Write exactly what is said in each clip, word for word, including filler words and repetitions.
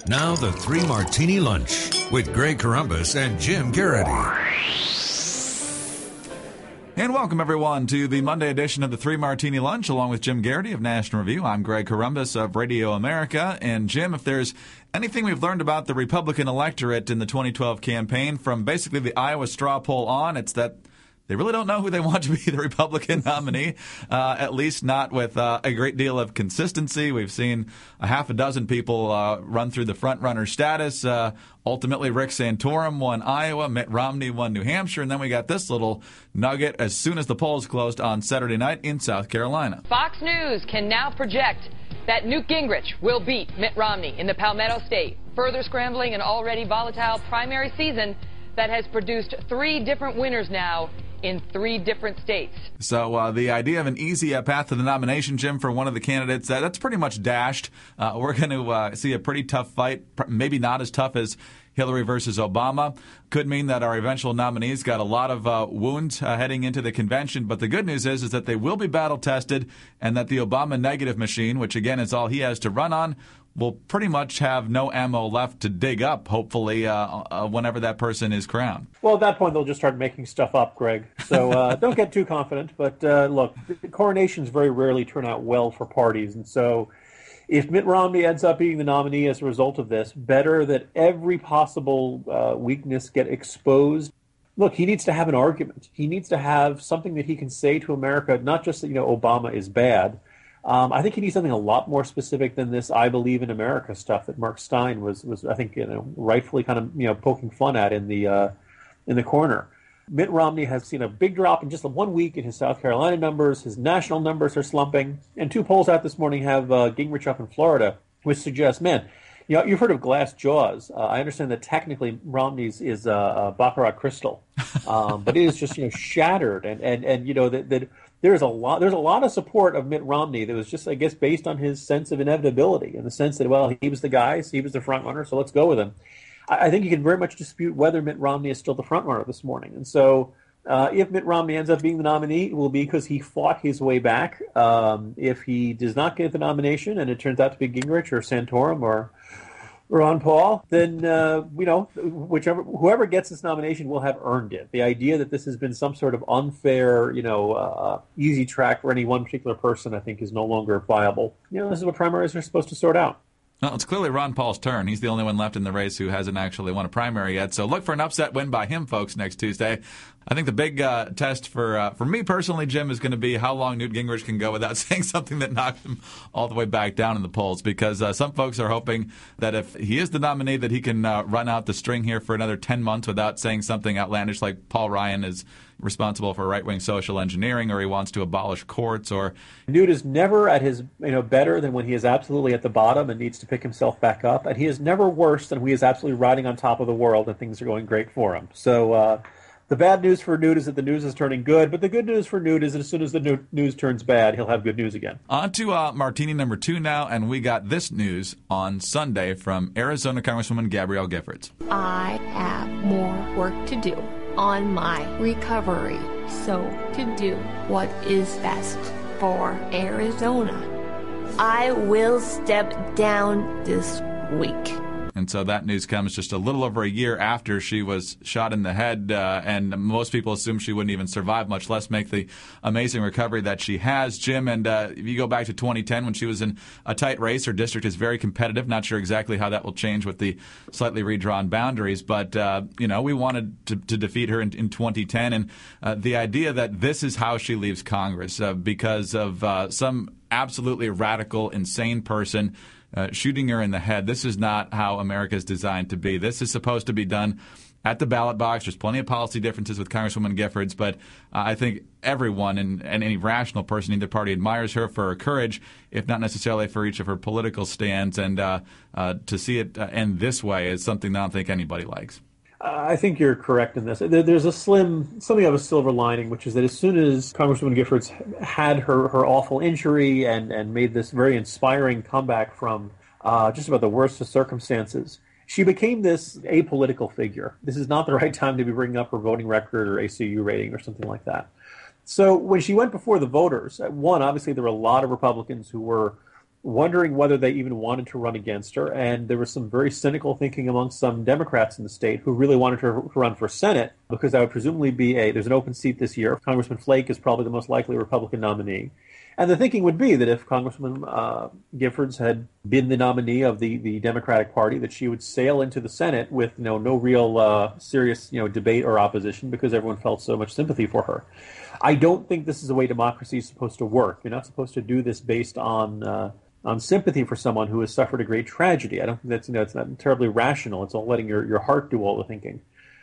Now the Three Martini Lunch with Greg Corombos and Jim Garrity. And welcome, everyone, to the Monday edition of the Three Martini Lunch, along with Jim Garrity of National Review. I'm Greg Corombos of Radio America. And, Jim, if there's anything we've learned about the Republican electorate in the twenty twelve campaign from basically the Iowa straw poll on, it's that they really don't know who they want to be the Republican nominee, uh, at least not with uh, a great deal of consistency. We've seen a half a dozen people uh, run through the front-runner status. Uh, ultimately, Rick Santorum won Iowa, Mitt Romney won New Hampshire, and then we got this little nugget as soon as the polls closed on Saturday night in South Carolina. Fox News can now project that Newt Gingrich will beat Mitt Romney in the Palmetto State, further scrambling an already volatile primary season that has produced three different winners now in three different states. So uh, the idea of an easy uh, path to the nomination, Jim, for one of the candidates, uh, that's pretty much dashed. Uh, we're going to uh, see a pretty tough fight, maybe not as tough as Hillary versus Obama. Could mean that our eventual nominees got a lot of uh, wounds uh, heading into the convention. But the good news is, is that they will be battle-tested and that the Obama negative machine, which, again, is all he has to run on, will pretty much have no ammo left to dig up, hopefully, uh, uh, whenever that person is crowned. Well, at that point, they'll just start making stuff up, Greg. So uh, don't get too confident. But uh, look, coronations very rarely turn out well for parties. And so if Mitt Romney ends up being the nominee as a result of this, better that every possible uh, weakness get exposed. Look, he needs to have an argument. He needs to have something that he can say to America, not just that, you know, Obama is bad. Um, I think he needs something a lot more specific than this "I believe in America" stuff that Mark Stein was, was I think, you know, rightfully kind of, you know, poking fun at in the uh, in the corner. Mitt Romney has seen a big drop in just one week in his South Carolina numbers. His national numbers are slumping, and two polls out this morning have uh, Gingrich up in Florida, which suggests, man, you know, you've heard of glass jaws. Uh, I understand that technically Romney's is uh, uh, Baccarat crystal, um, but it is just, you know, shattered, and and and you know that that. There's a lot. There's a lot of support of Mitt Romney that was just, I guess, based on his sense of inevitability, in the sense that, well, he was the guy, so he was the front runner, so let's go with him. I, I think you can very much dispute whether Mitt Romney is still the front runner this morning. And so, uh, if Mitt Romney ends up being the nominee, it will be because he fought his way back. Um, if he does not get the nomination, and it turns out to be Gingrich or Santorum or Ron Paul, then, uh, you know, whichever, whoever gets this nomination will have earned it. The idea that this has been some sort of unfair, you know, uh, easy track for any one particular person, I think, is no longer viable. You know, this is what primaries are supposed to sort out. Well, it's clearly Ron Paul's turn. He's the only one left in the race who hasn't actually won a primary yet. So look for an upset win by him, folks, next Tuesday. I think the big uh, test for uh, for me personally, Jim, is going to be how long Newt Gingrich can go without saying something that knocks him all the way back down in the polls. Because uh, some folks are hoping that if he is the nominee, that he can uh, run out the string here for another ten months without saying something outlandish like Paul Ryan is responsible for right-wing social engineering, or he wants to abolish courts, or Newt is never at his, you know, better than when he is absolutely at the bottom and needs to pick himself back up, and he is never worse than when he is absolutely riding on top of the world and things are going great for him. So uh, the bad news for Newt is that the news is turning good, but the good news for Newt is that as soon as the news turns bad, he'll have good news again. On to uh, Martini number two now, and we got this news on Sunday from Arizona Congresswoman Gabrielle Giffords. I have more work to do on my recovery, so to do what is best for Arizona, I will step down this week. And so that news comes just a little over a year after she was shot in the head, uh, and most people assume she wouldn't even survive, much less make the amazing recovery that she has, Jim. And uh, if you go back to twenty ten when she was in a tight race, her district is very competitive. Not sure exactly how that will change with the slightly redrawn boundaries, but, uh, you know, we wanted to, to defeat her in, in twenty ten. And uh, the idea that this is how she leaves Congress uh, because of uh, some absolutely radical, insane person Uh, shooting her in the head. This is not how America is designed to be. This is supposed to be done at the ballot box. There's plenty of policy differences with Congresswoman Giffords, but uh, I think everyone and, and any rational person in either party admires her for her courage, if not necessarily for each of her political stands. And uh, uh, to see it uh, end this way is something that I don't think anybody likes. I think you're correct in this. There's a slim, something of a silver lining, which is that as soon as Congresswoman Giffords had her, her awful injury and, and made this very inspiring comeback from uh, just about the worst of circumstances, she became this apolitical figure. This is not the right time to be bringing up her voting record or A C U rating or something like that. So when she went before the voters, one, obviously there were a lot of Republicans who were wondering whether they even wanted to run against her. And there was some very cynical thinking among some Democrats in the state who really wanted her to run for Senate, because that would presumably be a, there's an open seat this year. Congressman Flake is probably the most likely Republican nominee. And the thinking would be that if Congressman uh, Giffords had been the nominee of the, the Democratic Party, that she would sail into the Senate with you know, no real uh, serious you know, debate or opposition, because everyone felt so much sympathy for her. I don't think this is the way democracy is supposed to work. You're not supposed to do this based on uh, on sympathy for someone who has suffered a great tragedy. I don't think that's you know it's not terribly rational. It's all letting your, your heart do all the thinking.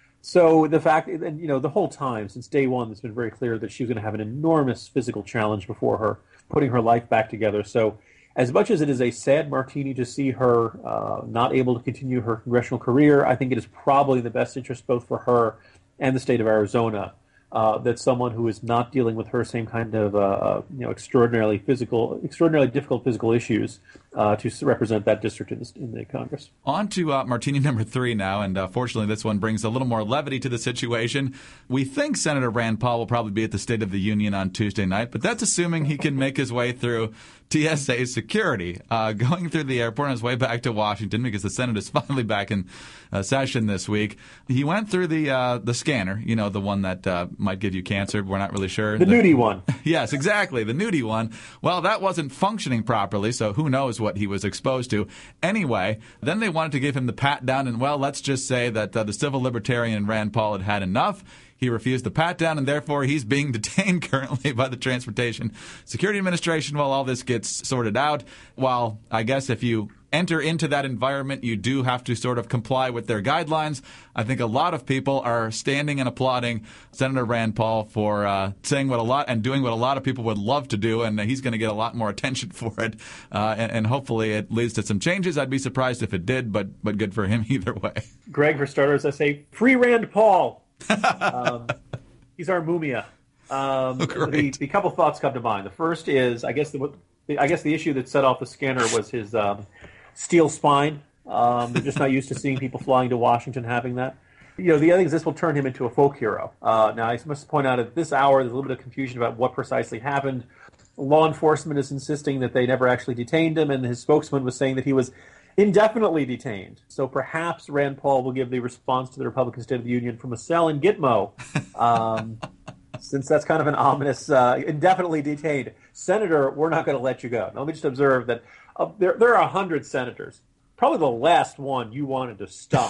So the fact, and you know, the whole time since day one, it's been very clear that she was going to have an enormous physical challenge before her, putting her life back together. So, as much as it is a sad martini to see her uh, not able to continue her congressional career, I think it is probably in the best interest both for her and the state of Arizona uh, that someone who is not dealing with her same kind of uh, you know extraordinarily physical, extraordinarily difficult physical issues uh, to represent that district in the, in the Congress. On to uh, martini number three now, and uh, fortunately this one brings a little more levity to the situation. We think Senator Rand Paul will probably be at the State of the Union on Tuesday night, but that's assuming he can make his way through T S A security, uh, going through the airport on his way back to Washington, because the Senate is finally back in uh, session this week. He went through the uh, the scanner, you know, the one that uh, might give you cancer. We're not really sure. The, the nudie one. Yes, exactly, the nudie one. Well, that wasn't functioning properly, so who knows what he was exposed to. Anyway, then they wanted to give him the pat down, and well, let's just say that uh, the civil libertarian Rand Paul had had enough. He refused the pat-down, and therefore he's being detained currently by the Transportation Security Administration while all this gets sorted out. While I guess if you enter into that environment, you do have to sort of comply with their guidelines. I think a lot of people are standing and applauding Senator Rand Paul for uh, saying what a lot and doing what a lot of people would love to do, and he's going to get a lot more attention for it. Uh, and, and hopefully it leads to some changes. I'd be surprised if it did, but but good for him either way. Greg, for starters, I say, free Rand Paul. um, he's our mumia. Um, oh, the, the couple thoughts come to mind. The first is, I guess the I guess the issue that set off the scanner was his um, steel spine. Um, they're just not used to seeing people flying to Washington having that. You know, the other thing is this will turn him into a folk hero. Uh, now, I must point out at this hour, there's a little bit of confusion about what precisely happened. Law enforcement is insisting that they never actually detained him, and his spokesman was saying that he was indefinitely detained. So perhaps Rand Paul will give the response to the Republican State of the Union from a cell in Gitmo, um, since that's kind of an ominous, uh, indefinitely detained. Senator, we're not going to let you go. Now, let me just observe that uh, there, there are one hundred senators. Probably the last one you wanted to stop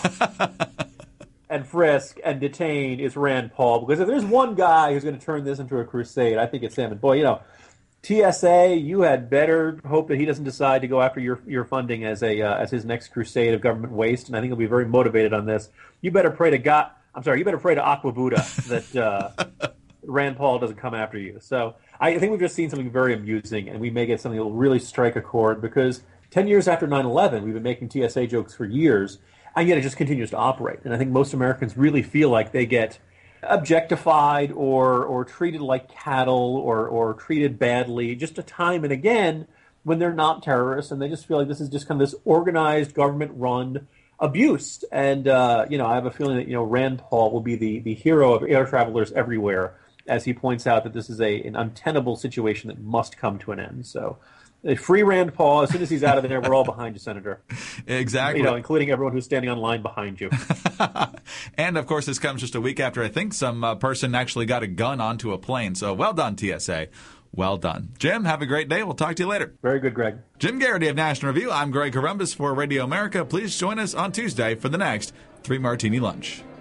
and frisk and detain is Rand Paul, because if there's one guy who's going to turn this into a crusade, I think it's him. And boy, you know, T S A, you had better hope that he doesn't decide to go after your your funding as a uh, as his next crusade of government waste, and I think he'll be very motivated on this. You better pray to God. I'm sorry. You better pray to Aqua Buddha that uh, Rand Paul doesn't come after you. So I think we've just seen something very amusing, and we may get something that will really strike a chord, because ten years after nine eleven, we've been making T S A jokes for years, and yet it just continues to operate. And I think most Americans really feel like they get objectified or or treated like cattle or or treated badly just a time and again when they're not terrorists, and they just feel like this is just kind of this organized government-run abuse. And uh, you know, I have a feeling that you know Rand Paul will be the the hero of air travelers everywhere, as he points out that this is a an untenable situation that must come to an end. So, free Rand Paul. As soon as he's out of there, we're all behind you, Senator. Exactly. You know, including everyone who's standing on line behind you. And, of course, this comes just a week after I think some uh, person actually got a gun onto a plane. So well done, T S A. Well done. Jim, have a great day. We'll talk to you later. Very good, Greg. Jim Garrity of National Review. I'm Greg Corombos for Radio America. Please join us on Tuesday for the next Three Martini Lunch.